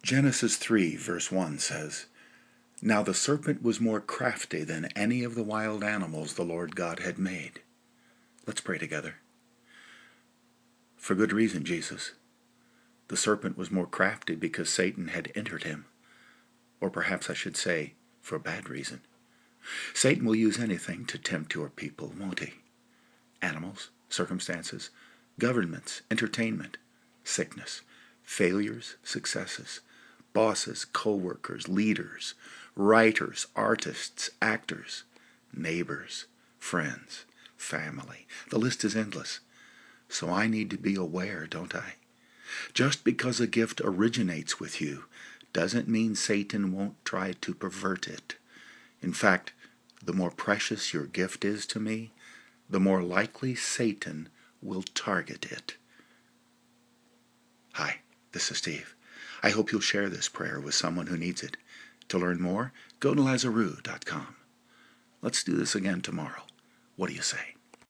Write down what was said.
Genesis 3, verse 1 says, "Now the serpent was more crafty than any of the wild animals the Lord God had made." Let's pray together. For good reason, Jesus. The serpent was more crafty because Satan had entered him. Or perhaps I should say, for a bad reason. Satan will use anything to tempt your people, won't he? Animals, circumstances, governments, entertainment, sickness, failures, successes, bosses, co-workers, leaders, writers, artists, actors, neighbors, friends, family. The list is endless. So I need to be aware, don't I? Just because a gift originates with you doesn't mean Satan won't try to pervert it. In fact, the more precious your gift is to me, the more likely Satan will target it. Hi, this is Steve. I hope you'll share this prayer with someone who needs it. To learn more, go to Lazaroo.com. Let's do this again tomorrow. What do you say?